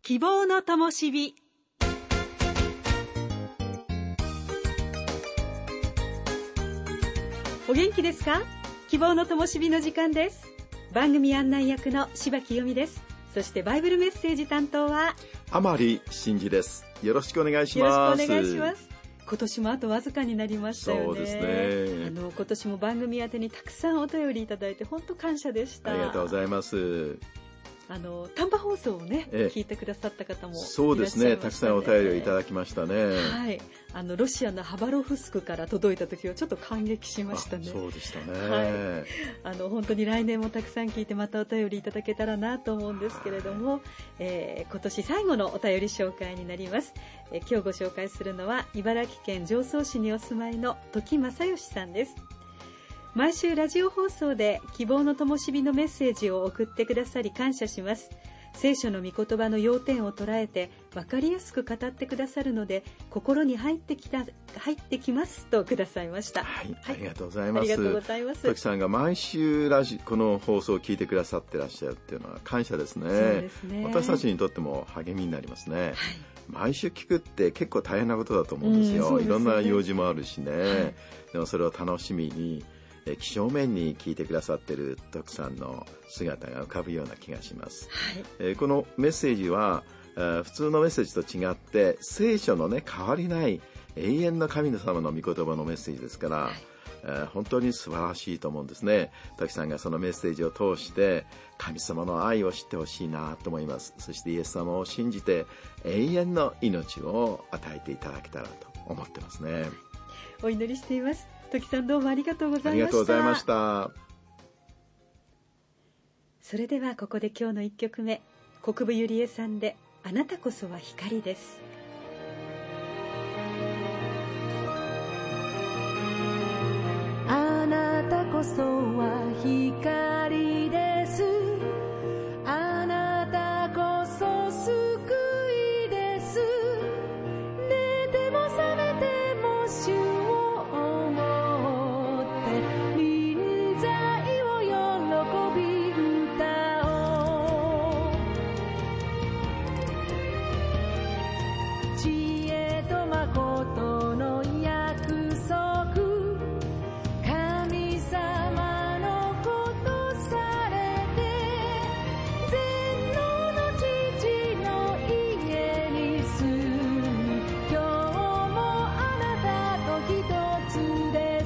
希望の灯火。お元気ですか？希望の灯火の時間です。番組案内役の柴木由美です。そしてバイブルメッセージ担当は甘利真司です。よろしくお願いします。 よろしくお願いします。今年もあとわずかになりましたよね。 そうですね。 今年も番組宛てにたくさんお便りいただいて本当感謝でした。 ありがとうございます。 短波放送をね、聞いてくださった方もいらっしゃいましたね。 そうですね。たくさんお便りをいただきましたね。 はい。ロシアのハバロフスクから届いた時はちょっと感激しましたね。 そうでしたね。 はい。本当に来年もたくさん聞いてまたお便りいただけたらなと思うんですけれども、今年最後のお便り紹介になります。今日ご紹介するのは茨城県常総市にお住まいの時正義さんです。毎週ラジオ放送で希望の灯火のメッセージを送ってくださり感謝します。聖書の御言葉の要点を捉えて分かりやすく語ってくださるので心に入ってきますとくださいました。 はい、ありがとうございます。 ありがとうございます。 時さんが毎週この放送を聞いてくださってらっしゃるっていうのは感謝ですね。 そうですね。 私たちにとっても励みになりますね。はい、毎週聞くって結構大変なことだと思うんですよ。そうですね。いろんな用事もあるしね。はい、でもそれを楽しみに几帳面に聞いてくださっている徳さんの姿が浮かぶような気がします。はい、このメッセージは普通のメッセージと違って聖書のね変わりない永遠の神様の御言葉のメッセージですから、はい、本当に素晴らしいと思うんですね。徳さんがそのメッセージを通して神様の愛を知ってほしいなと思います。そしてイエス様を信じて永遠の命を与えていただけたらと思ってますね。 お祈りしています。時さんどうもありがとうございました。 ありがとうございました。 それではここで今日の1曲目、国分ゆりえさんであなたこそは光です。 あなたこそは光です。あなたこそ救いです。寝ても覚めても主を思って臨在を喜び歌おう。知恵と誠の約束、神様のことされて全能の父の家に住む。今日もあなたと一つです。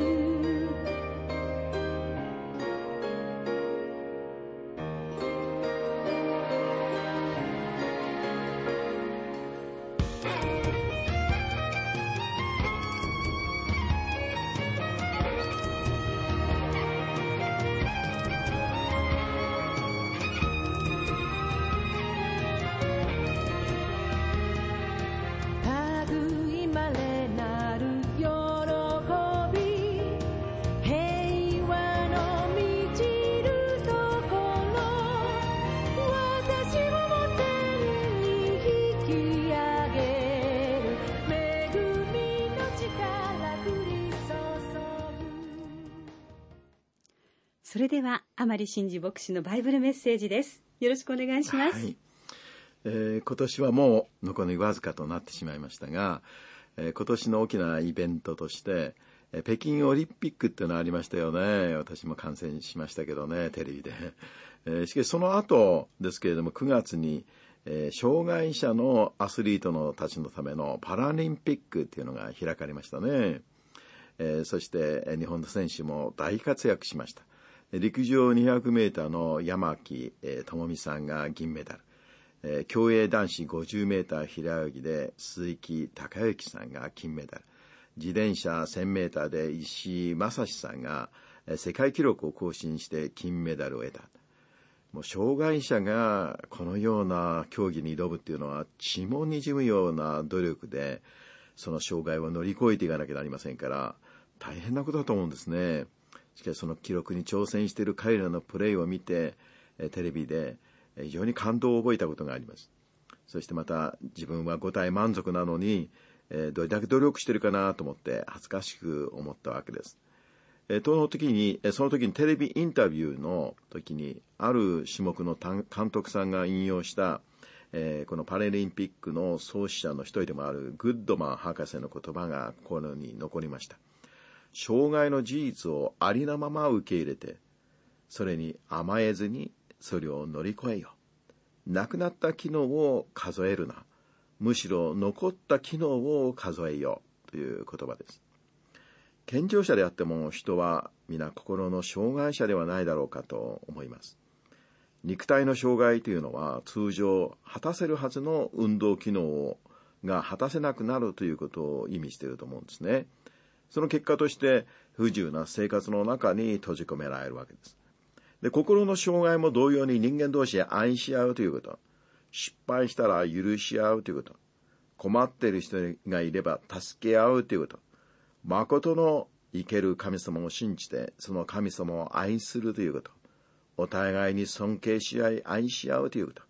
類いまれなる喜び、平和の満ちるところ、私をも天に引き上げる。恵みの力降り注ぐ。 それでは甘利真司牧師のバイブルメッセージです。よろしくお願いします。 はい。今年はもう残りわずかとなってしまいましたが、今年の大きなイベントとして、北京オリンピックっていうのがありましたよね。私も観戦しましたけどね、テレビで。しかしその後ですけれども、9月に、障害者のアスリートのたちのためのパラリンピックっていうのが開かれましたね。そして日本の選手も大活躍しました。陸上200メーターの山木智美さんが銀メダル。競泳男子50メーター平泳ぎで鈴木孝之さんが金メダル。自転車1000メーターで石井正史さんが世界記録を更新して金メダルを得た。もう障害者がこのような競技に挑むっていうのは血も滲むような努力でその障害を乗り越えていかなきゃなりませんから大変なことだと思うんですね。しかしその記録に挑戦している彼らのプレーを見てテレビで非常に感動を覚えたことがあります。そしてまた自分は5体満足なのに、どれだけ努力してるかなと思って恥ずかしく思ったわけです。その時にテレビインタビューの時にある種目の監督さんが引用したこのパラリンピックの創始者の一人でもあるグッドマン博士の言葉が心に残りました。障害の事実をありのまま受け入れて、それに甘えずにそれを乗り越えよ。なくなった機能を数えるな。むしろ残った機能を数えよという言葉です。健常者であっても人は皆心の障害者ではないだろうかと思います。肉体の障害というのは通常果たせるはずの運動機能が果たせなくなるということを意味していると思うんですね。その結果として不自由な生活の中に閉じ込められるわけです。で、心の障害も同様に人間同士で愛し合うということ、失敗したら許し合うということ、困っている人がいれば助け合うということ、誠の生ける神様を信じてその神様を愛するということ、お互いに尊敬し合い愛し合うということ、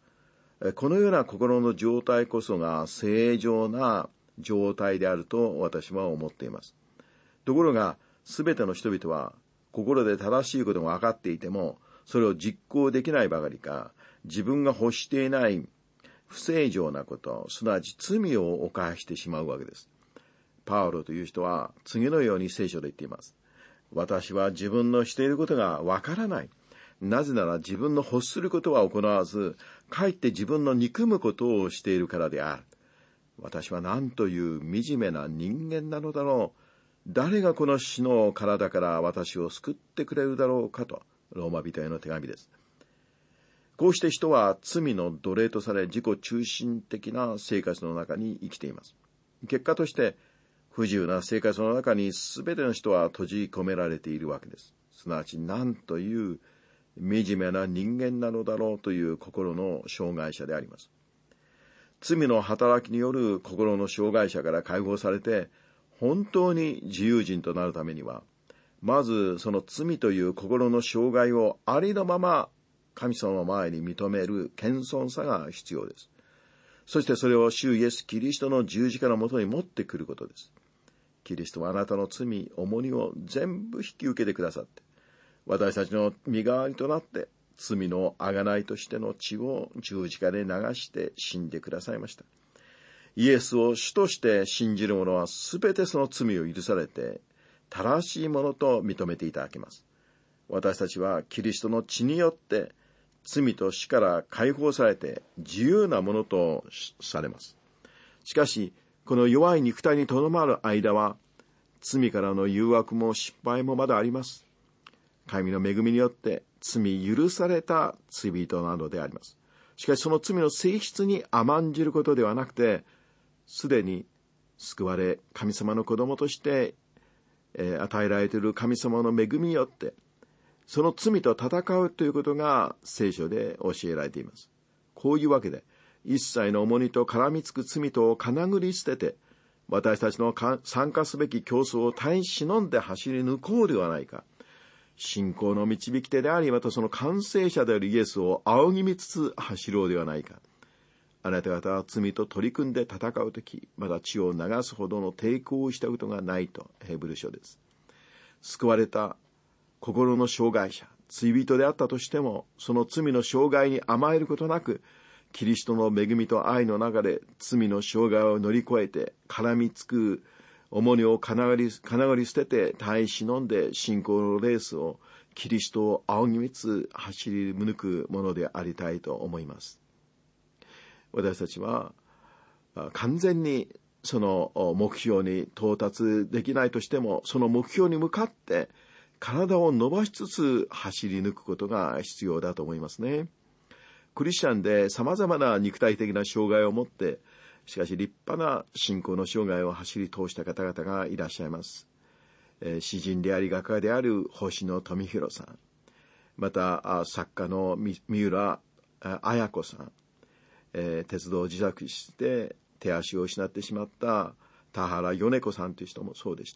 このような心の状態こそが正常な状態であると私は思っています。ところがすべての人々は心で正しいことが分かっていてもそれを実行できないばかりか、自分が欲していない不正常なこと、すなわち罪を犯してしまうわけです。パウロという人は次のように聖書で言っています。私は自分のしていることが分からない。なぜなら自分の欲することは行わず、かえって自分の憎むことをしているからである。私は何という惨めな人間なのだろう。誰がこの死の体から私を救ってくれるだろうかと、ローマ人への手紙です。こうして人は罪の奴隷とされ自己中心的な生活の中に生きています。結果として不自由な生活の中に全ての人は閉じ込められているわけです。すなわち何という惨めな人間なのだろうという心の障害者であります。罪の働きによる心の障害者から解放されて本当に自由人となるためには、まずその罪という心の障害をありのまま神様の前に認める謙遜さが必要です。そしてそれを主イエス・キリストの十字架のもとに持ってくることです。キリストはあなたの罪、重荷を全部引き受けてくださって、私たちの身代わりとなって罪の贖いとしての血を十字架で流して死んでくださいました。イエスを主として信じる者はすべてその罪を許されて正しいものと認めていただけます。私たちはキリストの血によって罪と死から解放されて自由なものとされます。しかしこの弱い肉体にとどまる間は罪からの誘惑も失敗もまだあります。神の恵みによって罪許された罪人なのであります。しかしその罪の性質に甘んじることではなくて、すでに救われ神様の子供として与えられている神様の恵みによってその罪と戦うということが聖書で教えられています。こういうわけで一切の重荷と絡みつく罪とをかなぐり捨てて、私たちの参加すべき競争を耐え忍んで走り抜こうではないか。信仰の導き手であり、またその完成者であるイエスを仰ぎ見つつ走ろうではないか。あなた方は罪と取り組んで戦うとき、まだ血を流すほどの抵抗をしたことがないとヘブル書です。救われた心の障害者、罪人であったとしても、その罪の障害に甘えることなく、キリストの恵みと愛の中で罪の障害を乗り越えて絡みつく重荷をかながり捨てて耐え忍んで信仰のレースをキリストを仰ぎ見つ走り抜くものでありたいと思います。私たちは完全にその目標に到達できないとしても、その目標に向かって体を伸ばしつつ走り抜くことが必要だと思いますね。クリスチャンで様々な肉体的な障害を持って、しかし立派な信仰の生涯を走り通した方々がいらっしゃいます。詩人であり画家である星野富弘さん、また作家の三浦綾子さん、鉄道を自作して手足を失ってしまった田原米子さんという人もそうでした。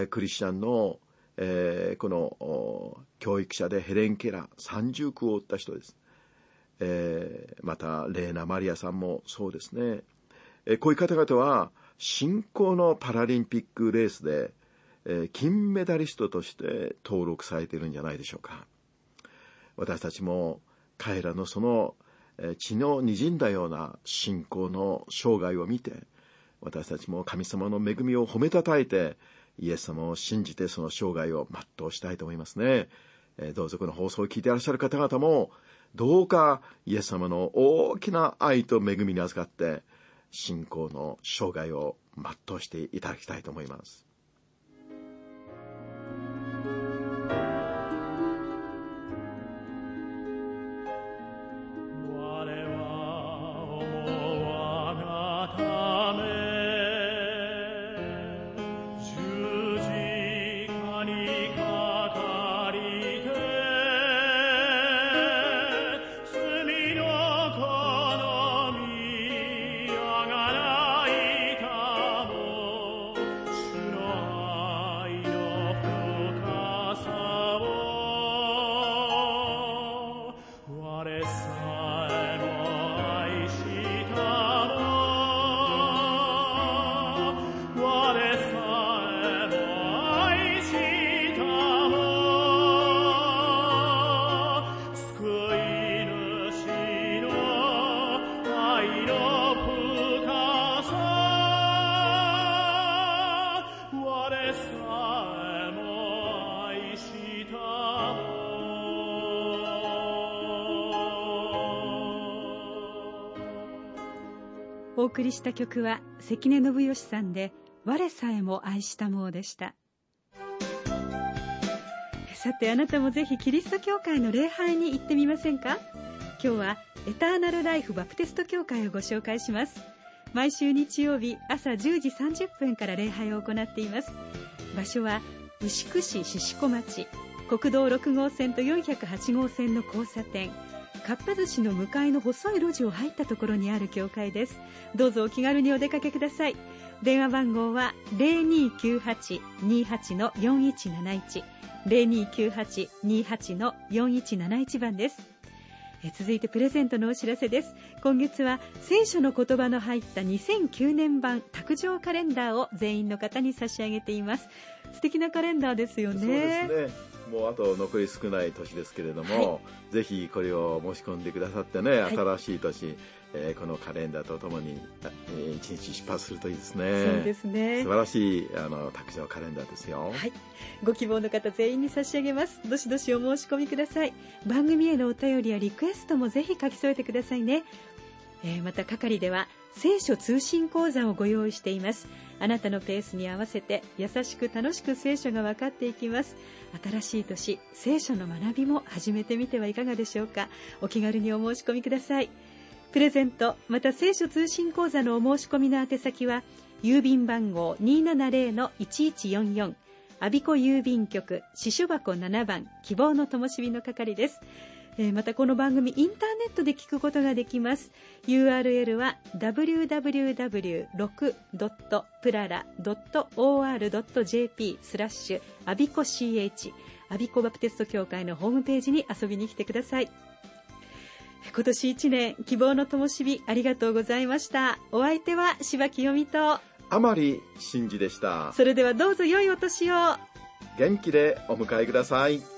クリスチャンの、この教育者でヘレン・ケラー、三重苦を負った人です。またレーナ・マリアさんもそうですね。こういう方々は信仰のパラリンピックレースで、金メダリストとして登録されているんじゃないでしょうか。私たちも彼らのその、 血の滲んだような信仰の生涯を見て、私たちも神様の恵みを褒めたたえて、イエス様を信じてその生涯を全うしたいと思いますね。どうぞこの放送を聞いていらっしゃる方々も、どうかイエス様の大きな愛と恵みに預かって、信仰の生涯を全うしていただきたいと思います。 お送りした曲は関根信義さんで我さえも愛したもうでした。さて、あなたもぜひキリスト教会の礼拝に行ってみませんか？今日はエターナルライフバプテスト教会をご紹介します。毎週日曜日朝10時30分から礼拝を行っています。場所は牛久市獅子町、国道6号線と408号線の交差点、かっぱ寿司の向かいの細い路地を入ったところにある教会です。どうぞお気軽にお出かけください。電話番号は 0298-28-4171 0298-28-4171 番です。続いてプレゼントのお知らせです。今月は聖書の言葉の入った2009年版卓上カレンダーを全員の方に差し上げています。素敵なカレンダーですよね。 そうですね。もうあと残り少ない年ですけれども、ぜひこれを申し込んでくださってね、新しい年、このカレンダーとともに一日出発するといいですね。 そうですね。 素晴らしい卓上カレンダーですよ。 はい。ご希望の方全員に差し上げます。どしどしお申し込みください。番組へのお便りやリクエストもぜひ書き添えてくださいね。また係では聖書通信講座をご用意しています。あなたのペースに合わせて優しく楽しく聖書が分かっていきます。新しい年、聖書の学びも始めてみてはいかがでしょうか。お気軽にお申し込みください。プレゼントまた聖書通信講座のお申し込みの宛先は郵便番号 270-1144 我孫子郵便局支所箱7番希望の灯火の係です。またこの番組インターネットで聞くことができます。 URL は www.prara.or.jp アビコ CH アビコバプテスト教会のホームページに遊びに来てください。今年1年希望の灯火ありがとうございました。お相手は柴清美と甘利真嗣でした。 それではどうぞ良いお年を。 元気でお迎えください。